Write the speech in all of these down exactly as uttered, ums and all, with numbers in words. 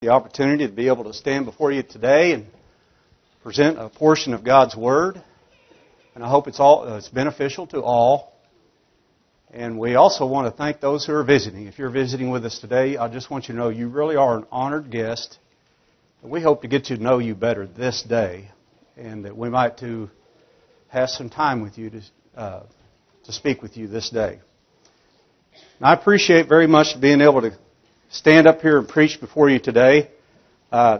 The opportunity to be able to stand before you today and present a portion of God's Word. And I hope it's all it's beneficial to all. And we also want to thank those who are visiting. If you're visiting with us today, I just want you to know you really are an honored guest. And we hope to get to know you better this day, and that we might to have some time with you to uh, to speak with you this day. And I appreciate very much being able to stand up here and preach before you today. Uh,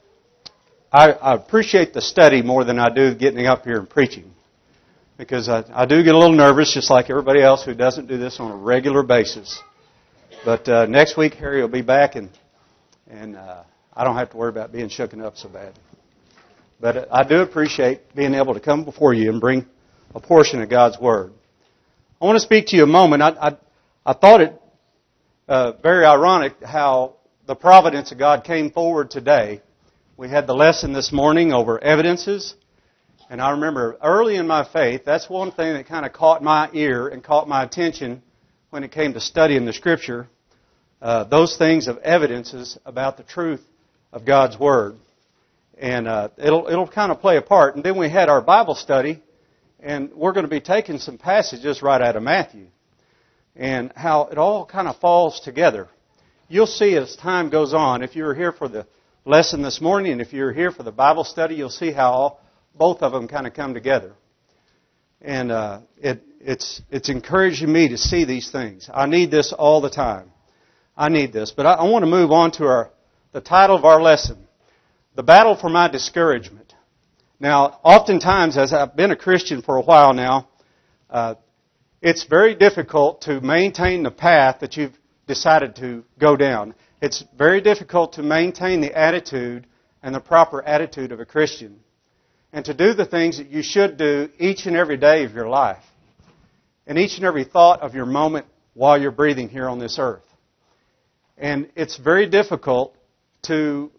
I, I appreciate the study more than I do getting up here and preaching, because I, I do get a little nervous, just like everybody else who doesn't do this on a regular basis. But uh, next week, Harry will be back, and and uh, I don't have to worry about being shooken up so bad. But I do appreciate being able to come before you and bring a portion of God's Word. I want to speak to you a moment. I I, I thought it Uh, very ironic how the providence of God came forward today. We had the lesson this morning over evidences. And I remember early in my faith, that's one thing that kind of caught my ear and caught my attention when it came to studying the Scripture. Uh, those things of evidences about the truth of God's Word. And uh, it'll, it'll kind of play a part. And then we had our Bible study, and we're going to be taking some passages right out of Matthew, and how it all kind of falls together. You'll see as time goes on, if you were here for the lesson this morning and if you're here for the Bible study, you'll see how all, both of them kind of come together. And uh, it, it's it's encouraging me to see these things. I need this all the time. I need this. But I, I want to move on to our the title of our lesson, The Battle for My Discouragement. Now, oftentimes, as I've been a Christian for a while now, uh, it's very difficult to maintain the path that you've decided to go down. It's very difficult to maintain the attitude and the proper attitude of a Christian, and to do the things that you should do each and every day of your life, and each and every thought of your moment while you're breathing here on this earth. And it's very difficult to,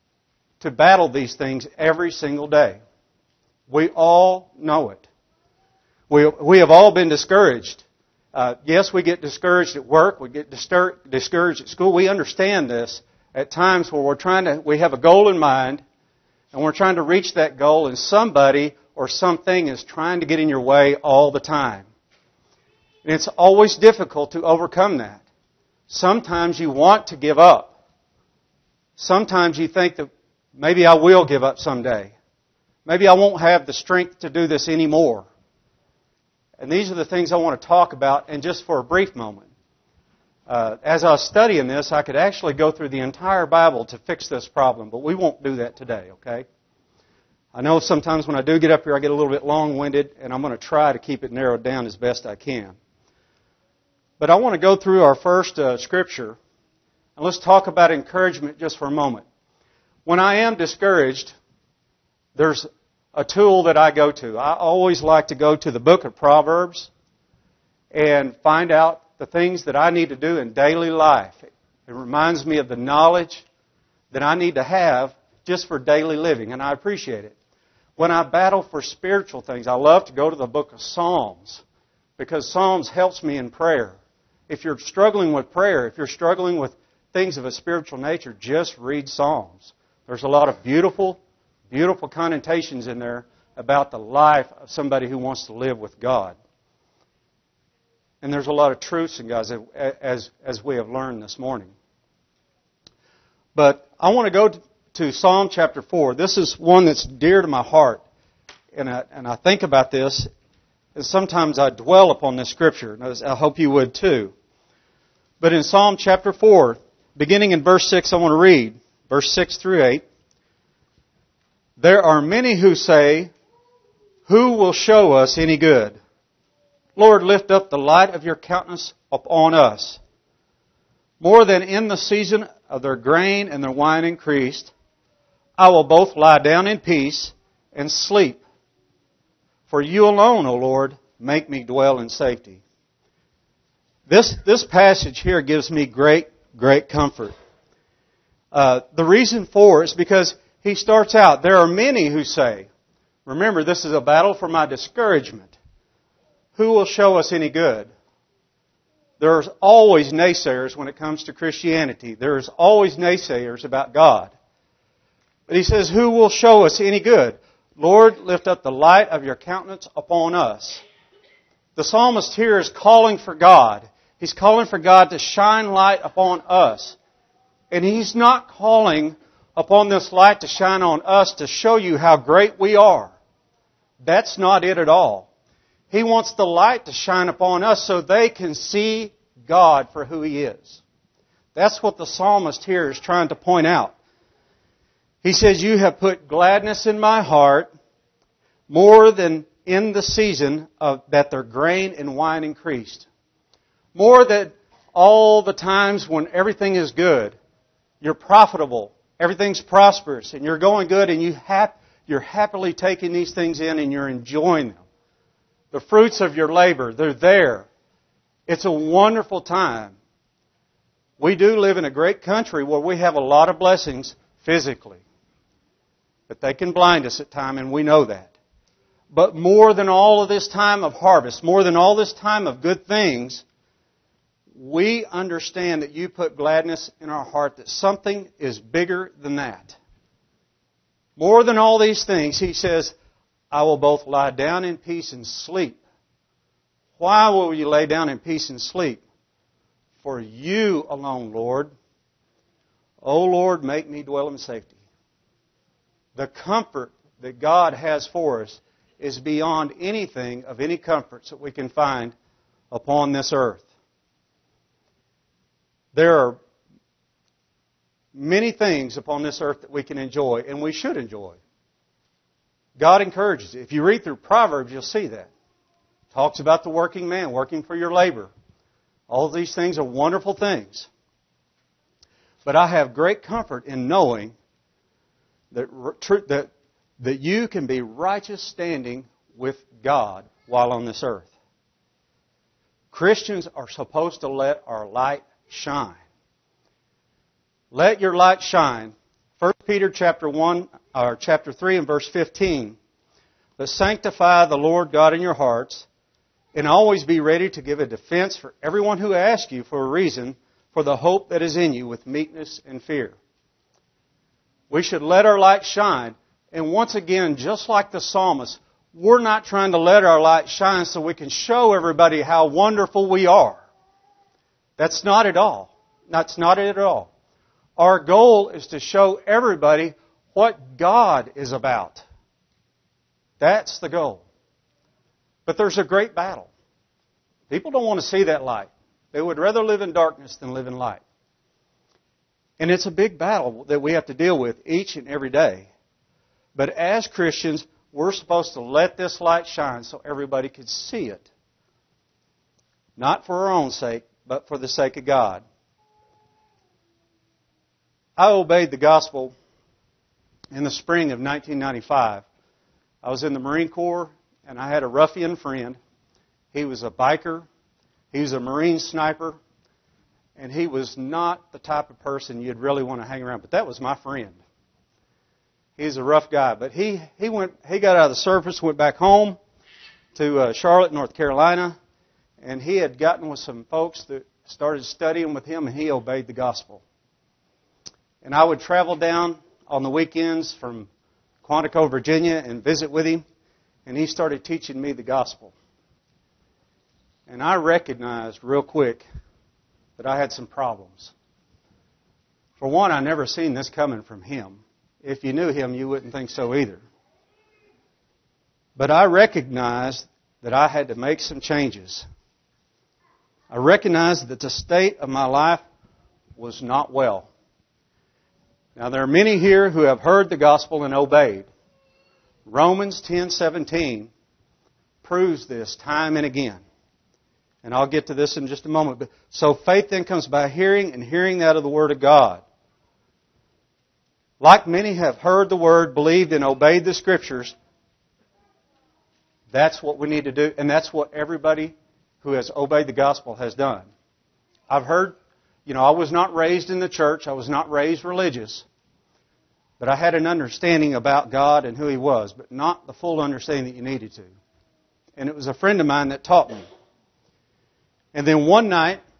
to battle these things every single day. We all know it. We we have all been discouraged. Uh, yes, we get discouraged at work. We get distur- discouraged at school. We understand this at times where we're trying to, we have a goal in mind, and we're trying to reach that goal, and somebody or something is trying to get in your way all the time. And it's always difficult to overcome that. Sometimes you want to give up. Sometimes you think that maybe I will give up someday. Maybe I won't have the strength to do this anymore. And these are the things I want to talk about, and just for a brief moment. Uh, as I was studying this, I could actually go through the entire Bible to fix this problem, but we won't do that today, okay? I know sometimes when I do get up here, I get a little bit long-winded, and I'm going to try to keep it narrowed down as best I can. But I want to go through our first uh, scripture, and let's talk about encouragement just for a moment. When I am discouraged, there's a tool that I go to. I always like to go to the book of Proverbs and find out the things that I need to do in daily life. It reminds me of the knowledge that I need to have just for daily living, and I appreciate it. When I battle for spiritual things, I love to go to the book of Psalms, because Psalms helps me in prayer. If you're struggling with prayer, if you're struggling with things of a spiritual nature, just read Psalms. There's a lot of beautiful Beautiful connotations in there about the life of somebody who wants to live with God. And there's a lot of truths in God, as, as we have learned this morning. But I want to go to, to Psalm chapter four. This is one that's dear to my heart. And I, and I think about this, and sometimes I dwell upon this scripture. And I hope you would too. But in Psalm chapter four, beginning in verse six, I want to read, verse six through eight. There are many who say, who will show us any good? Lord, lift up the light of your countenance upon us. More than in the season of their grain and their wine increased, I will both lie down in peace and sleep. For you alone, O Lord, make me dwell in safety. This, this passage here gives me great, great comfort. Uh, the reason for it is because he starts out, there are many who say, remember, this is a battle for my discouragement. Who will show us any good? There's always naysayers when it comes to Christianity. There's always naysayers about God. But he says, who will show us any good? Lord, lift up the light of your countenance upon us. The psalmist here is calling for God. He's calling for God to shine light upon us. And he's not calling upon this light to shine on us to show you how great we are. That's not it at all. He wants the light to shine upon us so they can see God for who He is. That's what the psalmist here is trying to point out. He says, you have put gladness in my heart more than in the season of, that their grain and wine increased. More than all the times when everything is good, you're profitable, everything's prosperous, and you're going good, and you hap- you're happily taking these things in and you're enjoying them. The fruits of your labor, they're there. It's a wonderful time. We do live in a great country where we have a lot of blessings physically. But they can blind us at times, and we know that. But more than all of this time of harvest, more than all this time of good things, we understand that you put gladness in our heart, that something is bigger than that. More than all these things, he says, I will both lie down in peace and sleep. Why will you lay down in peace and sleep? For you alone, Lord. O Lord, make me dwell in safety. The comfort that God has for us is beyond anything of any comforts that we can find upon this earth. There are many things upon this earth that we can enjoy, and we should enjoy. God encourages it. If you read through Proverbs, you'll see that. It talks about the working man, working for your labor. All of these things are wonderful things. But I have great comfort in knowing that, that, that you can be righteous standing with God while on this earth. Christians are supposed to let our light shine. Let your light shine. First Peter chapter one or chapter three and verse fifteen. But sanctify the Lord God in your hearts, and always be ready to give a defense for everyone who asks you for a reason for the hope that is in you with meekness and fear. We should let our light shine. And once again, just like the psalmist, we're not trying to let our light shine so we can show everybody how wonderful we are. That's not at all. That's not it at all. Our goal is to show everybody what God is about. That's the goal. But there's a great battle. People don't want to see that light. They would rather live in darkness than live in light. And it's a big battle that we have to deal with each and every day. But as Christians, we're supposed to let this light shine so everybody can see it. Not for our own sake, but for the sake of God. I obeyed the gospel in the spring of nineteen ninety-five. I was in the Marine Corps, and I had a ruffian friend. He was a biker. He was a Marine sniper. And he was not the type of person you'd really want to hang around. But that was my friend. He's a rough guy. But he, he went. He got out of the service, went back home to uh, Charlotte, North Carolina. And he had gotten with some folks that started studying with him, and he obeyed the gospel. And I would travel down on the weekends from Quantico, Virginia, and visit with him. And he started teaching me the gospel. And I recognized real quick that I had some problems. For one, I never seen this coming from him. If you knew him, you wouldn't think so either. But I recognized that I had to make some changes. I recognized that the state of my life was not well. Now, there are many here who have heard the gospel and obeyed. Romans ten seventeen proves this time and again. And I'll get to this in just a moment. But so faith then comes by hearing, and hearing that of the Word of God. Like many have heard the Word, believed, and obeyed the Scriptures, that's what we need to do. And that's what everybody who has obeyed the gospel has done. I've heard, you know, I was not raised in the church. I was not raised religious. But I had an understanding about God and who He was, but not the full understanding that you needed to. And it was a friend of mine that taught me. And then one night,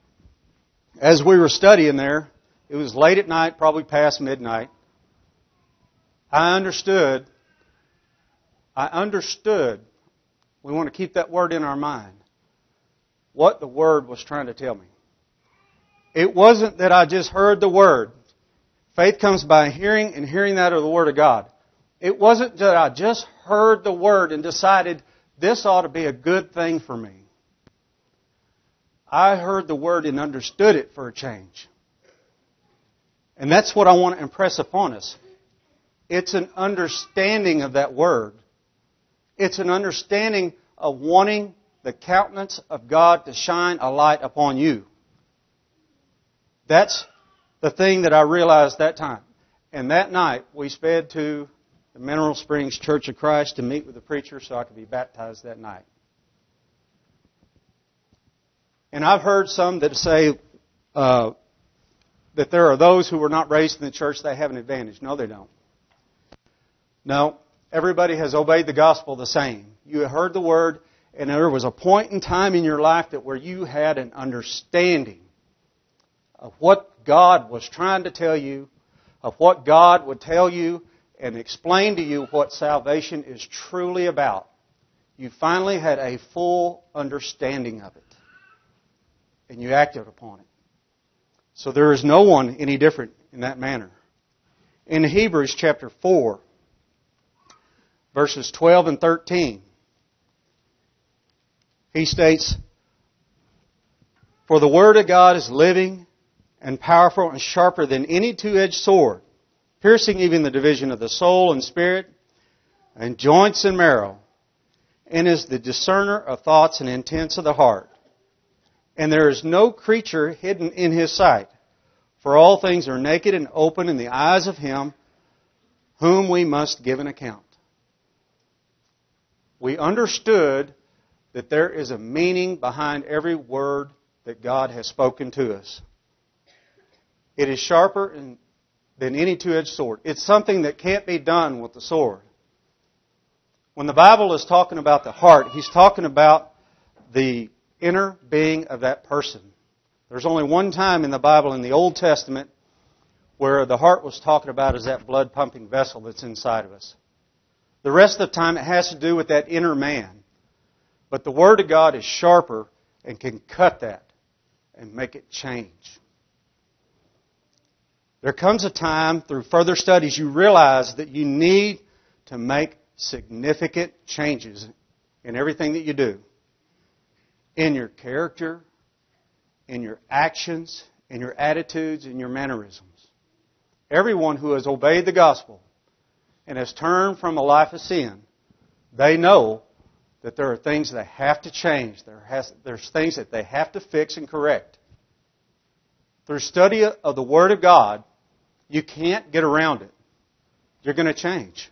as we were studying there, it was late at night, probably past midnight. I understood, I understood, we want to keep that word in our mind, what the Word was trying to tell me. It wasn't that I just heard the Word. Faith comes by hearing, and hearing that of the Word of God. It wasn't that I just heard the Word and decided this ought to be a good thing for me. I heard the Word and understood it for a change. And that's what I want to impress upon us. It's an understanding of that Word. It's an understanding of wanting the countenance of God to shine a light upon you. That's the thing that I realized that time. And that night, we sped to the Mineral Springs Church of Christ to meet with the preacher so I could be baptized that night. And I've heard some that say uh, that there are those who were not raised in the church, they have an advantage. No, they don't. No, everybody has obeyed the gospel the same. You heard the Word, and there was a point in time in your life that where you had an understanding of what God was trying to tell you, of what God would tell you and explain to you what salvation is truly about. You finally had a full understanding of it. And you acted upon it. So there is no one any different in that manner. In Hebrews chapter four, verses twelve and thirteen, he states, "For the Word of God is living and powerful and sharper than any two-edged sword, piercing even the division of the soul and spirit and joints and marrow, and is the discerner of thoughts and intents of the heart. And there is no creature hidden in His sight, for all things are naked and open in the eyes of Him whom we must give an account." We understood that there is a meaning behind every word that God has spoken to us. It is sharper than any two-edged sword. It's something that can't be done with the sword. When the Bible is talking about the heart, He's talking about the inner being of that person. There's only one time in the Bible, in the Old Testament, where the heart was talking about as that blood-pumping vessel that's inside of us. The rest of the time it has to do with that inner man. But the Word of God is sharper and can cut that and make it change. There comes a time, through further studies, you realize that you need to make significant changes in everything that you do. In your character, in your actions, in your attitudes, in your mannerisms. Everyone who has obeyed the gospel and has turned from a life of sin, they know that there are things they have to change. There has, there's things that they have to fix and correct. Through study of the Word of God, you can't get around it. You're going to change.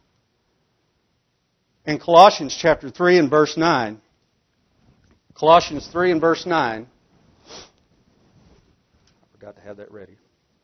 In Colossians chapter three and verse nine, Colossians three and verse nine, I forgot to have that ready.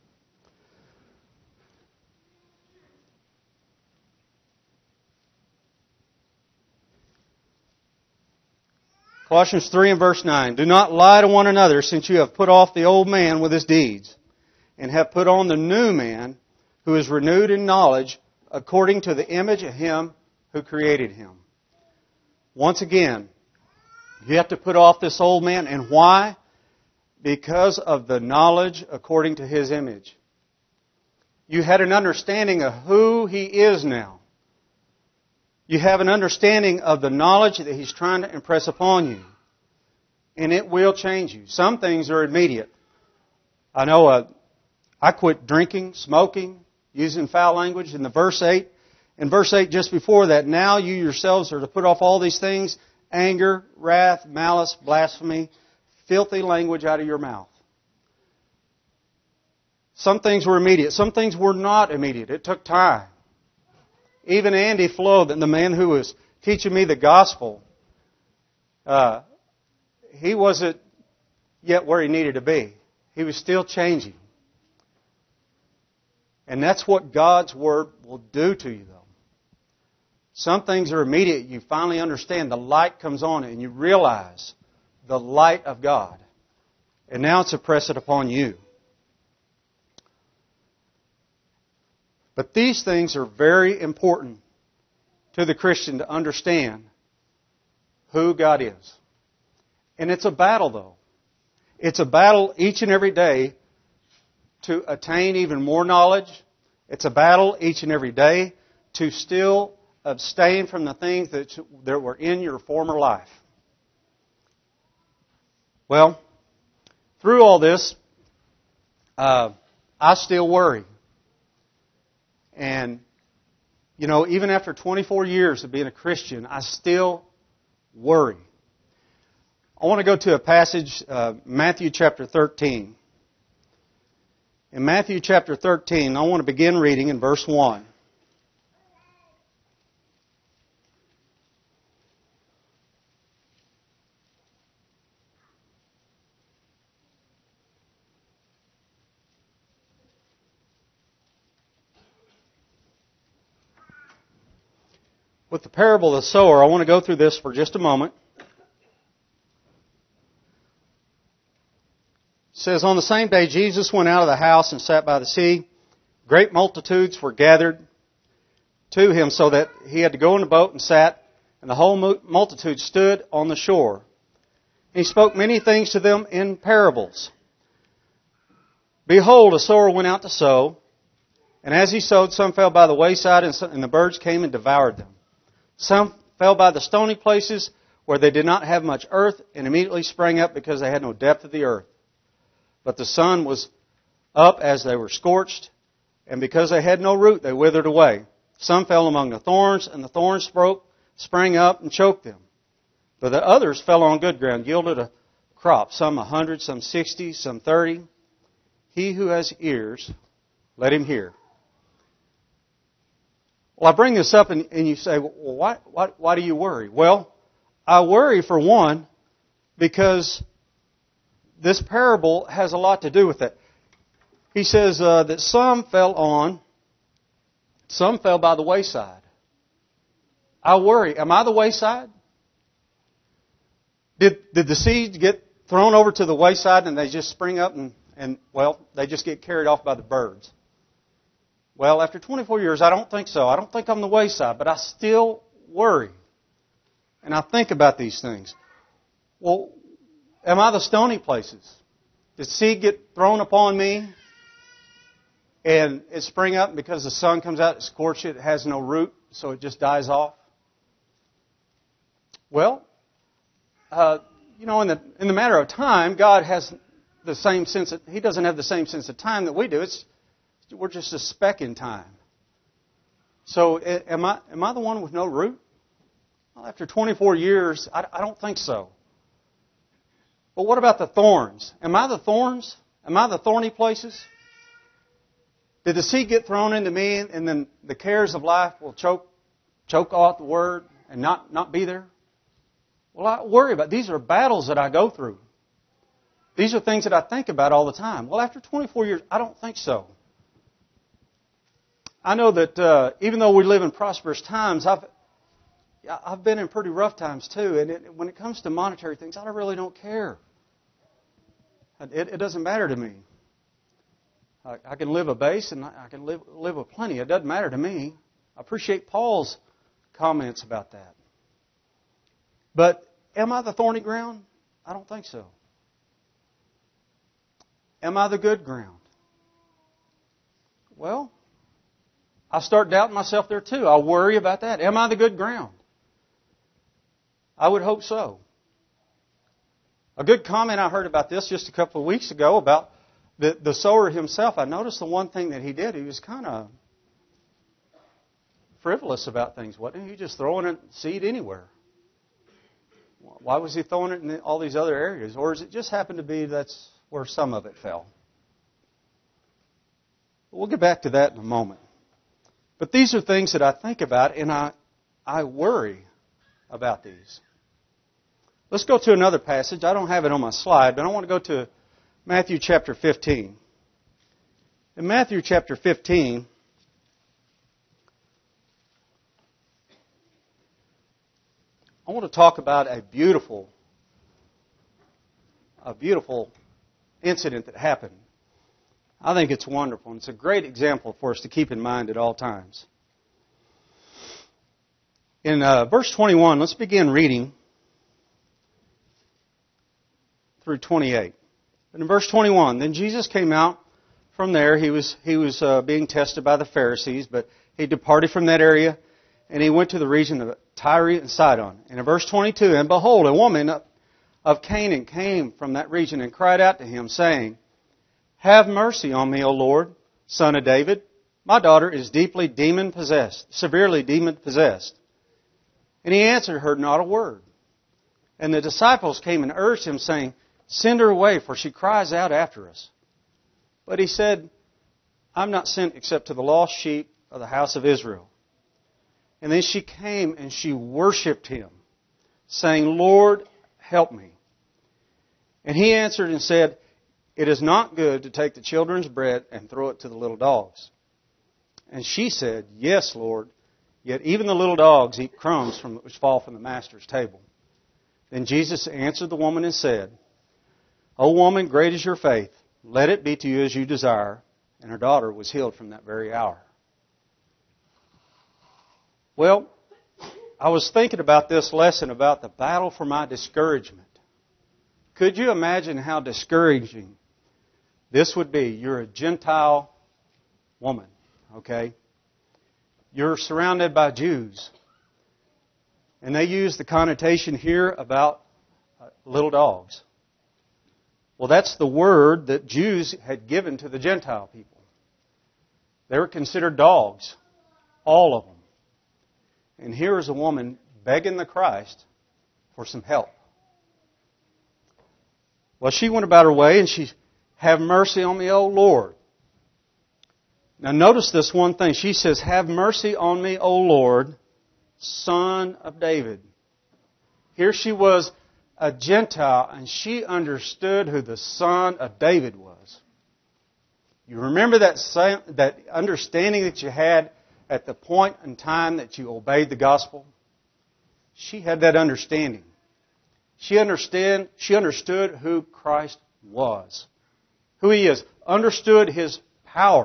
Colossians three and verse nine, "Do not lie to one another, since you have put off the old man with his deeds, and have put on the new man, who is renewed in knowledge, according to the image of Him who created him." Once again, you have to put off this old man. And why? Because of the knowledge according to His image. You had an understanding of who He is now. You have an understanding of the knowledge that He's trying to impress upon you. And it will change you. Some things are immediate. I know uh, I quit drinking, smoking, using foul language in the verse eight. In verse eight, just before that, "Now you yourselves are to put off all these things, anger, wrath, malice, blasphemy, filthy language out of your mouth." Some things were immediate. Some things were not immediate. It took time. Even Andy Flo, the man who was teaching me the gospel, uh, he wasn't yet where he needed to be. He was still changing. And that's what God's Word will do to you, though. Some things are immediate. You finally understand. The light comes on and you realize the light of God. and now it's oppressed upon you. But these things are very important to the Christian to understand who God is. And it's a battle, though. It's a battle each and every day to attain even more knowledge. It's a battle each and every day to still abstain from the things that, that were in your former life. Well, through all this, uh, I still worry. And, you know, even after twenty-four years of being a Christian, I still worry. I want to go to a passage, uh, Matthew chapter thirteen. In Matthew chapter thirteen, I want to begin reading in verse one. With the parable of the sower, I want to go through this for just a moment. It says, on the same day Jesus went out of the house and sat by the sea. Great multitudes were gathered to him so that he had to go in the boat and sat, and the whole multitude stood on the shore. And he spoke many things to them in parables. Behold, a sower went out to sow, and as he sowed, some fell by the wayside, and, some, and the birds came and devoured them. Some fell by the stony places where they did not have much earth, and immediately sprang up because they had no depth of the earth. But the sun was up as they were scorched, and because they had no root, they withered away. Some fell among the thorns, and the thorns broke, sprang up and choked them. But the others fell on good ground, yielded a crop, some a hundred, some sixty, some thirty. He who has ears, let him hear. Well, I bring this up, and, and you say, well, why, why, why do you worry? Well, I worry, for one, because this parable has a lot to do with it. He says uh, that some fell on, some fell by the wayside. I worry, am I the wayside? Did, did the seeds get thrown over to the wayside and they just spring up and, and, well, they just get carried off by the birds? Well, after twenty-four years, I don't think so. I don't think I'm the wayside, but I still worry. And I think about these things. Well, am I the stony places? Did seed get thrown upon me and it spring up because the sun comes out, it scorches it, it has no root, so it just dies off? Well, uh, you know, in the in the matter of time, God has the same sense of, He doesn't have the same sense of time that we do. It's We're just a speck in time. So am I am I the one with no root? Well, after twenty-four years, I, I don't think so. But what about the thorns? Am I the thorns? Am I the thorny places? Did the seed get thrown into me and then the cares of life will choke choke off the word and not, not be there? Well, I worry about it. These are battles that I go through. These are things that I think about all the time. Well, after twenty-four years, I don't think so. I know that uh, even though we live in prosperous times, I've I've been in pretty rough times too. And it, when it comes to monetary things, I really don't care. It, it doesn't matter to me. I, I can live a base and I can live live with plenty. It doesn't matter to me. I appreciate Paul's comments about that. But am I the thorny ground? I don't think so. Am I the good ground? Well, I start doubting myself there too. I worry about that. Am I the good ground? I would hope so. A good comment I heard about this just a couple of weeks ago about the, the sower himself. I noticed the one thing that he did, he was kind of frivolous about things, wasn't he? He just throwing a seed anywhere. Why was he throwing it in all these other areas? Or does it just happen to be that's where some of it fell? We'll get back to that in a moment. But these are things that I think about, and I, I worry about these. Let's go to another passage. I don't have it on my slide, but I want to go to Matthew chapter fifteen. In Matthew chapter fifteen, I want to talk about a beautiful, a beautiful incident that happened. I think it's wonderful, and it's a great example for us to keep in mind at all times. In uh, verse twenty-one, let's begin reading through twenty-eight. But in verse twenty-one, then Jesus came out from there. He was he was uh, being tested by the Pharisees, but he departed from that area, and he went to the region of Tyre and Sidon. And in verse twenty-two, and behold, a woman of Canaan came from that region and cried out to him, saying, Have mercy on me, O Lord, Son of David. My daughter is deeply demon-possessed, severely demon-possessed. And he answered her not a word. And the disciples came and urged him, saying, Send her away, for she cries out after us. But he said, I'm not sent except to the lost sheep of the house of Israel. And then she came and she worshipped him, saying, Lord, help me. And he answered and said, It is not good to take the children's bread and throw it to the little dogs. And she said, Yes, Lord, yet even the little dogs eat crumbs from which fall from the master's table. Then Jesus answered the woman and said, O woman, great is your faith. Let it be to you as you desire. And her daughter was healed from that very hour. Well, I was thinking about this lesson about the battle for my discouragement. Could you imagine how discouraging this would be? You're a Gentile woman, okay? You're surrounded by Jews. And they use the connotation here about little dogs. Well, that's the word that Jews had given to the Gentile people. They were considered dogs, all of them. And here is a woman begging the Christ for some help. Well, she went about her way and she, Have mercy on me, O Lord. Now notice this one thing. She says, Have mercy on me, O Lord, Son of David. Here she was a Gentile, and she understood who the Son of David was. You remember that same, that understanding that you had at the point in time that you obeyed the gospel? She had that understanding. She understand, she understood who Christ was, who He is, understood His power.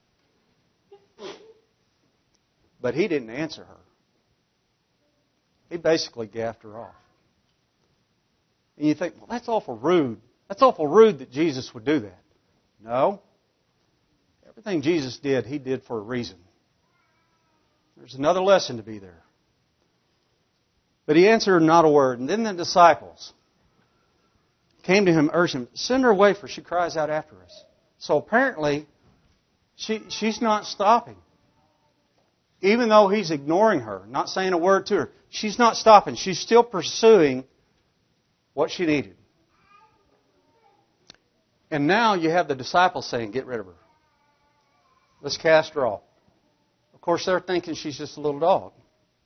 But He didn't answer her. He basically gaffed her off. And you think, well, that's awful rude. That's awful rude that Jesus would do that. No. Everything Jesus did, He did for a reason. There's another lesson to be there. But He answered not a word. And then the disciples came to Him, urged Him, Send her away, for she cries out after us. So apparently, she, she's not stopping. Even though He's ignoring her, not saying a word to her, she's not stopping. She's still pursuing what she needed. And now you have the disciples saying, Get rid of her. Let's cast her off. Of course, they're thinking she's just a little dog.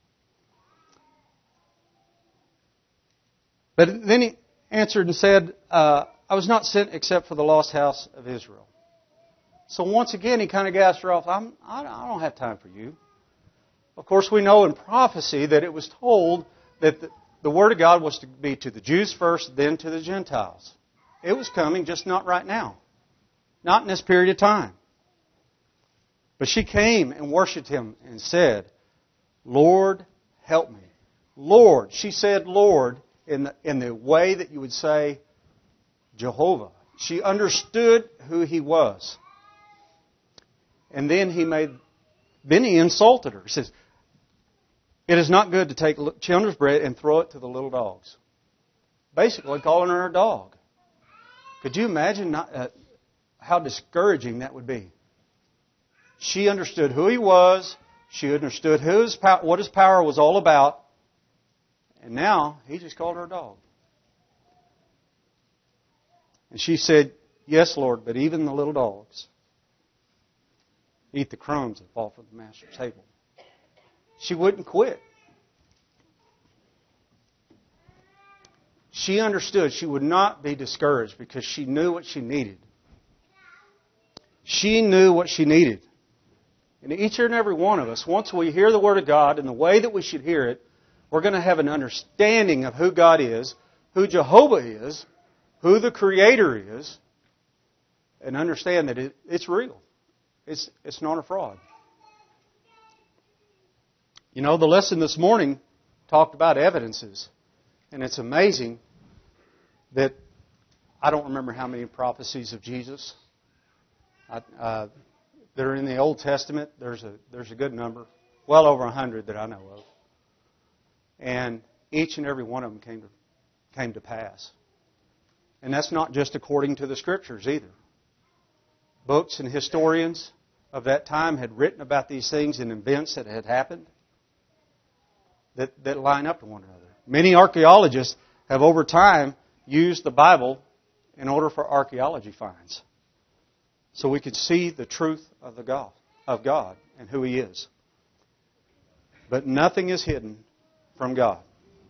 But then He answered and said, uh, I was not sent except for the lost house of Israel. So once again, He kind of gassed her off. I'm, I don't have time for you. Of course, we know in prophecy that it was told that the, the Word of God was to be to the Jews first, then to the Gentiles. It was coming, just not right now. Not in this period of time. But she came and worshipped Him and said, Lord, help me. Lord. She said Lord in the, in the way that you would say Jehovah. She understood who He was. And then He made, then He insulted her. He says, It is not good to take children's bread and throw it to the little dogs. Basically calling her a dog. Could you imagine not, uh, how discouraging that would be? She understood who He was. She understood who his power, what His power was all about. And now He just called her a dog. And she said, Yes, Lord, but even the little dogs eat the crumbs that fall from the master's table. She wouldn't quit. She understood she would not be discouraged because she knew what she needed. She knew what she needed. And each and every one of us, once we hear the Word of God in the way that we should hear it, we're going to have an understanding of who God is, who Jehovah is, who the Creator is, and understand that it, it's real. It's, it's not a fraud. You know, the lesson this morning talked about evidences. And it's amazing that I don't remember how many prophecies of Jesus. I, uh, they're in the Old Testament. There's a there's a good number, well over a hundred that I know of. And each and every one of them came to came to pass. And that's not just according to the Scriptures either. Books and historians of that time had written about these things and events that had happened that, that line up to one another. Many archaeologists have over time used the Bible in order for archaeology finds. So we could see the truth of the God, of God and who He is. But nothing is hidden from God.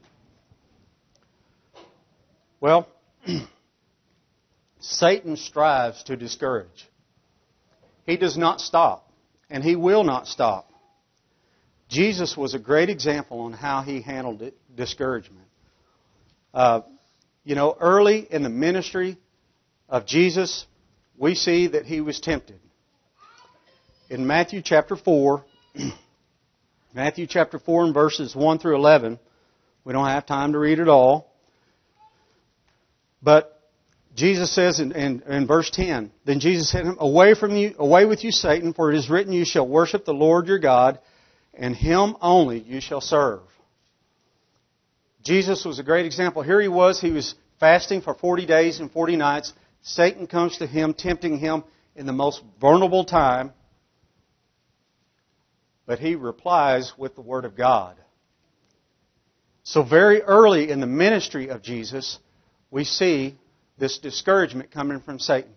Well, Satan strives to discourage. He does not stop, and he will not stop. Jesus was a great example on how he handled it, discouragement. Uh, you know, early in the ministry of Jesus, we see that he was tempted. In Matthew chapter four, Matthew chapter four and verses one through eleven, we don't have time to read it all, but Jesus says in, in, in verse ten, then Jesus said to him, Away from you, away with you, Satan, for it is written, you shall worship the Lord your God, and Him only you shall serve. Jesus was a great example. Here he was, he was fasting for forty days and forty nights. Satan comes to him, tempting him in the most vulnerable time. But he replies with the Word of God. So very early in the ministry of Jesus, we see this discouragement coming from Satan.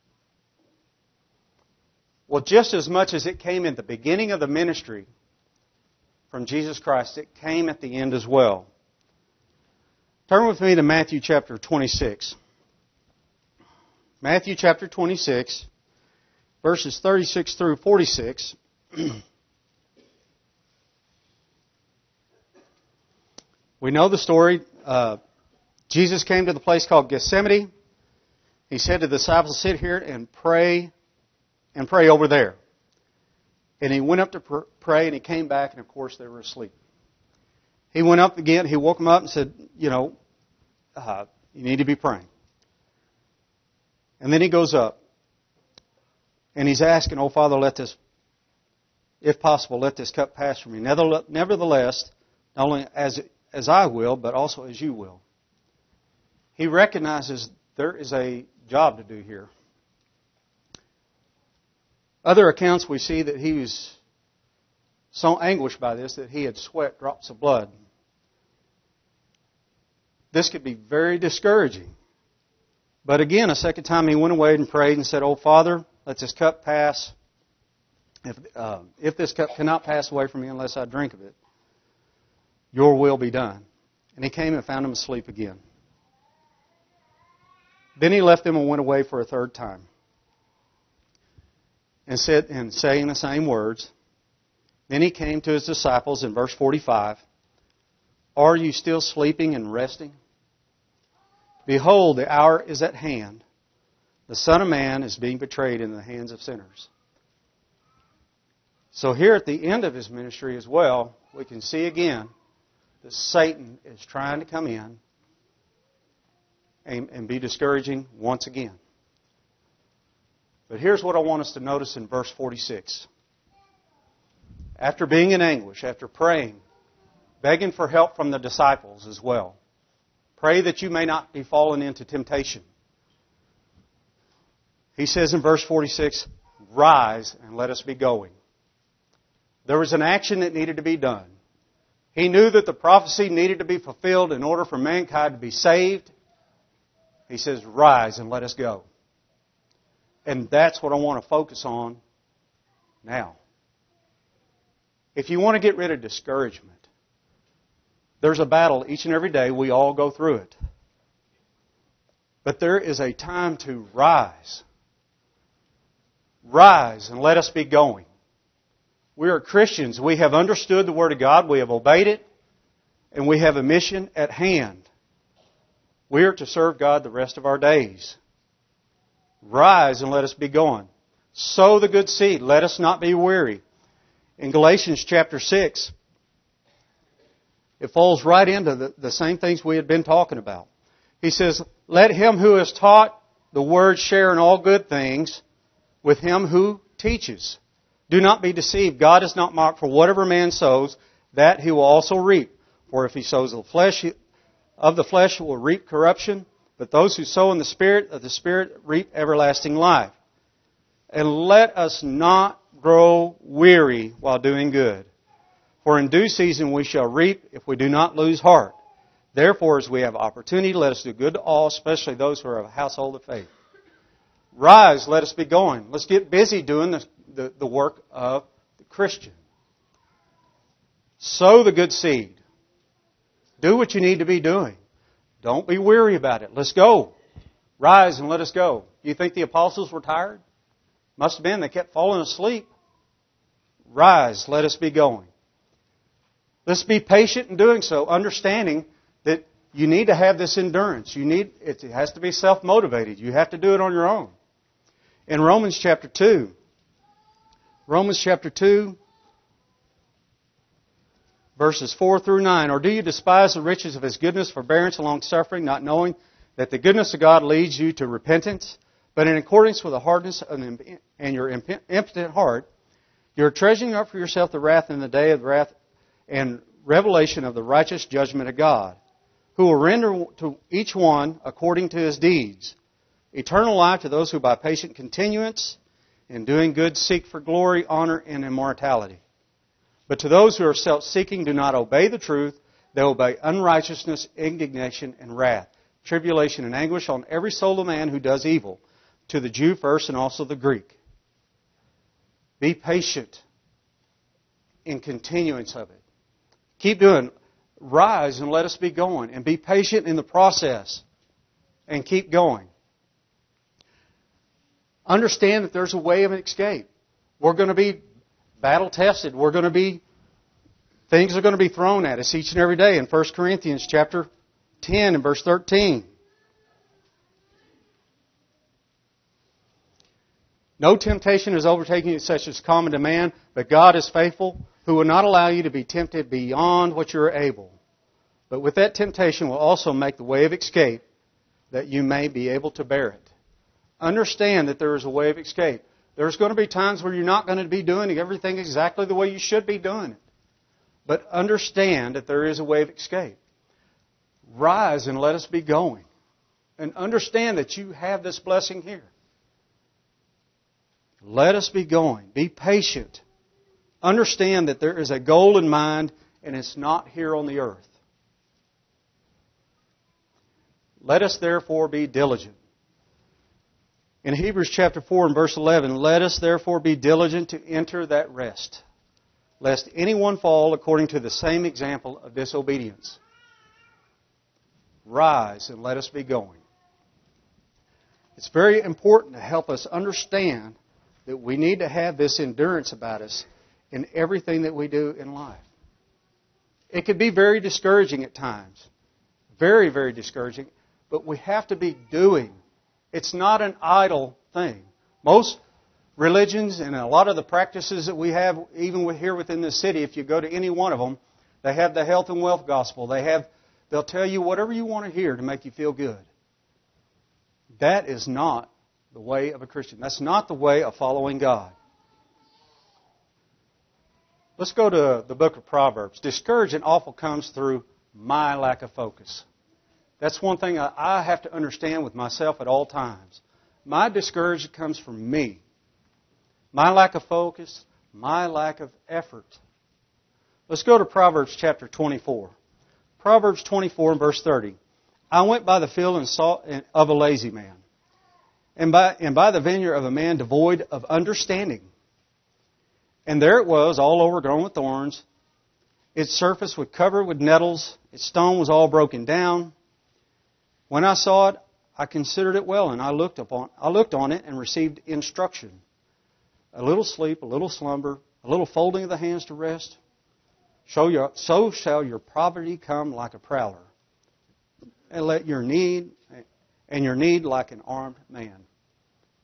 Well, just as much as it came in the beginning of the ministry from Jesus Christ, it came at the end as well. Turn with me to Matthew chapter twenty-six. Matthew chapter twenty-six, verses thirty-six through forty-six. We know the story. Uh, Jesus came to the place called Gethsemane. He said to the disciples, sit here and pray, and pray over there. And he went up to pr- pray, and he came back, and of course they were asleep. He went up again, he woke them up and said, you know, uh, you need to be praying. And then he goes up, and he's asking, oh Father, let this, if possible, let this cup pass from me. Nevertheless, not only as, as I will, but also as you will. He recognizes there is a job to do here. Other accounts we see that he was so anguished by this that he had sweat drops of blood. This could be very discouraging. But again, a second time he went away and prayed and said, Oh Father, let this cup pass. If, uh, if this cup cannot pass away from me unless I drink of it, your will be done. And he came and found him asleep again. Then he left them and went away for a third time. And said, and saying the same words. Then he came to his disciples in verse forty-five. Are you still sleeping and resting? Behold, the hour is at hand. The Son of Man is being betrayed in the hands of sinners. So here at the end of his ministry as well, we can see again that Satan is trying to come in and, and be discouraging once again. But here's what I want us to notice in verse forty-six. After being in anguish, after praying, begging for help from the disciples as well, pray that you may not be fallen into temptation. He says in verse forty-six, rise and let us be going. There was an action that needed to be done. He knew that the prophecy needed to be fulfilled in order for mankind to be saved. He says, rise and let us go. And that's what I want to focus on now. If you want to get rid of discouragement, there's a battle each and every day. We all go through it. But there is a time to rise. Rise and let us be going. We are Christians. We have understood the Word of God. We have obeyed it. And we have a mission at hand. We are to serve God the rest of our days. Rise and let us be going. Sow the good seed. Let us not be weary. In Galatians chapter six, it falls right into the, the same things we had been talking about. He says, let him who is taught the word share in all good things with him who teaches. Do not be deceived. God is not mocked, for whatever man sows, that he will also reap. For if he sows the flesh, of the flesh will reap corruption, but those who sow in the Spirit, of the Spirit reap everlasting life. And let us not grow weary while doing good. For in due season we shall reap if we do not lose heart. Therefore, as we have opportunity, let us do good to all, especially those who are of a household of faith. Rise, let us be going. Let's get busy doing the, the, the work of the Christian. Sow the good seed. Do what you need to be doing. Don't be weary about it. Let's go. Rise and let us go. You think the apostles were tired? Must have been. They kept falling asleep. Rise, let us be going. Let's be patient in doing so, understanding that you need to have this endurance. You need it has to be self-motivated. You have to do it on your own. In Romans chapter two, Romans chapter two, verses four through nine. Or do you despise the riches of His goodness, forbearance, and long-suffering, not knowing that the goodness of God leads you to repentance? But in accordance with the hardness of an, and your impotent heart, you are treasuring up for yourself the wrath in the day of wrath and revelation of the righteous judgment of God, who will render to each one according to his deeds. Eternal life to those who by patient continuance in doing good seek for glory, honor, and immortality. But to those who are self-seeking, do not obey the truth. They obey unrighteousness, indignation, and wrath, tribulation and anguish on every soul of man who does evil, to the Jew first and also the Greek. Be patient in continuance of it. Keep doing. Rise and let us be going. And be patient in the process. And keep going. Understand that there's a way of escape. We're going to be battle tested. We're going to be, things are going to be thrown at us each and every day. In First Corinthians chapter ten and verse thirteen. No temptation is overtaking you such as common to man, but God is faithful, who will not allow you to be tempted beyond what you are able. But with that temptation will also make the way of escape, that you may be able to bear it. Understand that there is a way of escape. There's going to be times where you're not going to be doing everything exactly the way you should be doing it. But understand that there is a way of escape. Rise and let us be going. And understand that you have this blessing here. Let us be going. Be patient. Understand that there is a goal in mind, and it's not here on the earth. Let us therefore be diligent. In Hebrews chapter four and verse eleven, let us therefore be diligent to enter that rest, lest anyone fall according to the same example of disobedience. Rise and let us be going. It's very important to help us understand that we need to have this endurance about us in everything that we do in life. It could be very discouraging at times. Very, very discouraging. But we have to be doing. It's not an idle thing. Most religions and a lot of the practices that we have, even here within the city, if you go to any one of them, they have the health and wealth gospel. They have, they'll tell you whatever you want to hear to make you feel good. That is not the way of a Christian. That's not the way of following God. Let's go to the book of Proverbs. Discouragement often comes through my lack of focus. That's one thing I have to understand with myself at all times. My discouragement comes from me. My lack of focus, my lack of effort. Let's go to Proverbs chapter twenty-four. Proverbs twenty-four and verse thirty. I went by the field and saw of a lazy man, and by, and by the vineyard of a man devoid of understanding. And there it was, all overgrown with thorns. Its surface was covered with nettles. Its stone was all broken down. When I saw it, I considered it well, and I looked upon, I looked on it and received instruction. A little sleep, a little slumber, a little folding of the hands to rest. So, your, so shall your poverty come like a prowler, and let your need and your need like an armed man.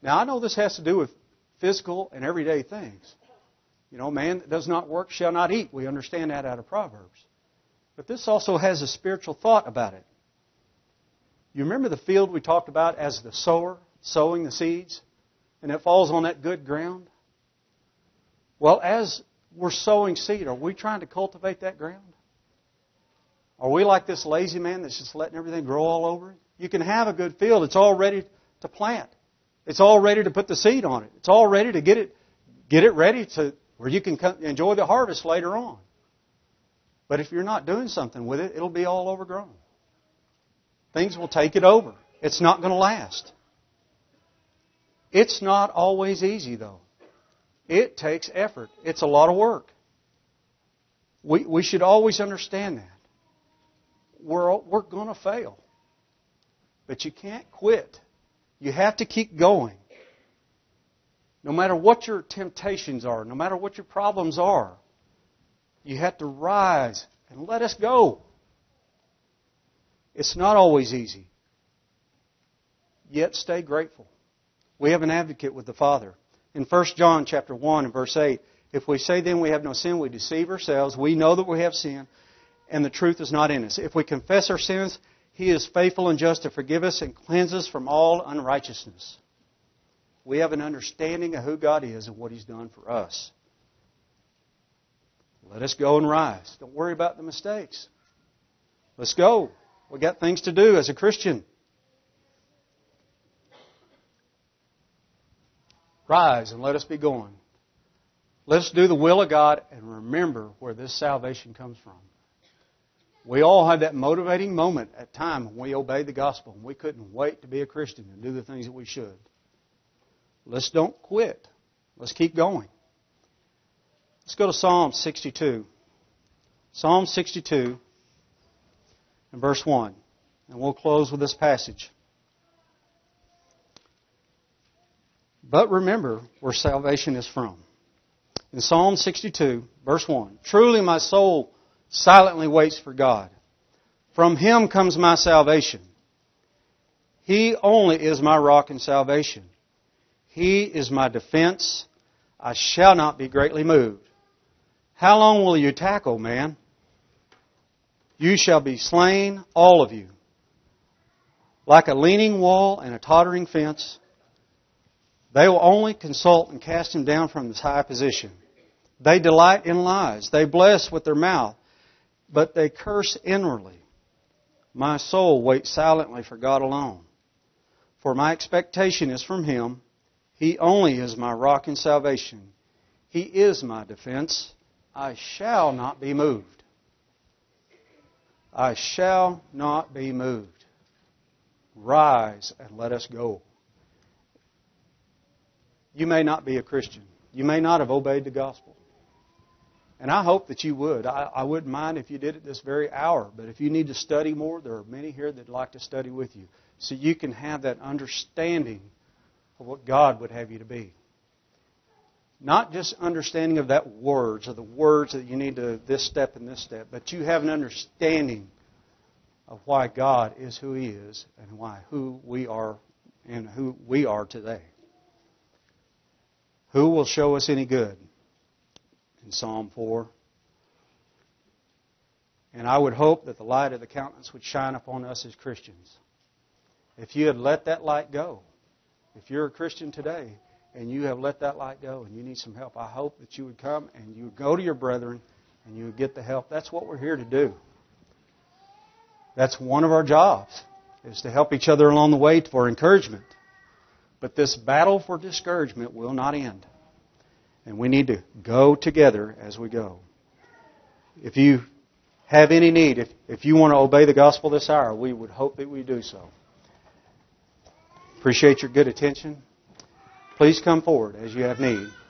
Now, I know this has to do with physical and everyday things. You know, man that does not work shall not eat. We understand that out of Proverbs. But this also has a spiritual thought about it. You remember the field we talked about as the sower, sowing the seeds, and it falls on that good ground? Well, as we're sowing seed, are we trying to cultivate that ground? Are we like this lazy man that's just letting everything grow all over it? You can have a good field. It's all ready to plant. It's all ready to put the seed on it. It's all ready to get it, get it ready to where you can enjoy the harvest later on. But if you're not doing something with it, it'll be all overgrown. Things will take it over. It's not going to last. It's not always easy, though. It takes effort. It's a lot of work. We, we should always understand that. We're, we're going to fail. But you can't quit. You have to keep going. No matter what your temptations are, no matter what your problems are, you have to rise and let us go. It's not always easy. Yet stay grateful. We have an advocate with the Father. In First John chapter one and verse eight, if we say then we have no sin, we deceive ourselves. We know that we have sin, and the truth is not in us. If we confess our sins, He is faithful and just to forgive us and cleanse us from all unrighteousness. We have an understanding of who God is and what He's done for us. Let us go and rise. Don't worry about the mistakes. Let's go. We've got things to do as a Christian. Rise and let us be going. Let us do the will of God and remember where this salvation comes from. We all have that motivating moment at time when we obeyed the gospel and we couldn't wait to be a Christian and do the things that we should. Let's don't quit. Let's keep going. Let's go to Psalm sixty-two. Psalm sixty-two and verse one. And we'll close with this passage. But remember where salvation is from. In Psalm sixty-two, verse one, truly my soul silently waits for God. From Him comes my salvation. He only is my rock and salvation. He is my defense. I shall not be greatly moved. How long will you tackle, man? You shall be slain, all of you. Like a leaning wall and a tottering fence, they will only consult and cast him down from this high position. They delight in lies. They bless with their mouth, but they curse inwardly. My soul waits silently for God alone. For my expectation is from Him. He only is my rock and salvation. He is my defense. I shall not be moved. I shall not be moved. Rise and let us go. You may not be a Christian. You may not have obeyed the gospel. And I hope that you would. I, I wouldn't mind if you did it this very hour. But if you need to study more, there are many here that would like to study with you. So you can have that understanding of what God would have you to be. Not just understanding of that words, or the words that you need to this step and this step, but you have an understanding of why God is who He is and why who we are and who we are today. Who will show us any good? In Psalm four. And I would hope that the light of the countenance would shine upon us as Christians. If you had let that light go, if you're a Christian today and you have let that light go and you need some help, I hope that you would come and you would go to your brethren and you would get the help. That's what we're here to do. That's one of our jobs, is to help each other along the way for encouragement. But this battle for discouragement will not end. And we need to go together as we go. If you have any need, if, if you want to obey the gospel this hour, we would hope that we do so. Appreciate your good attention. Please come forward as you have need.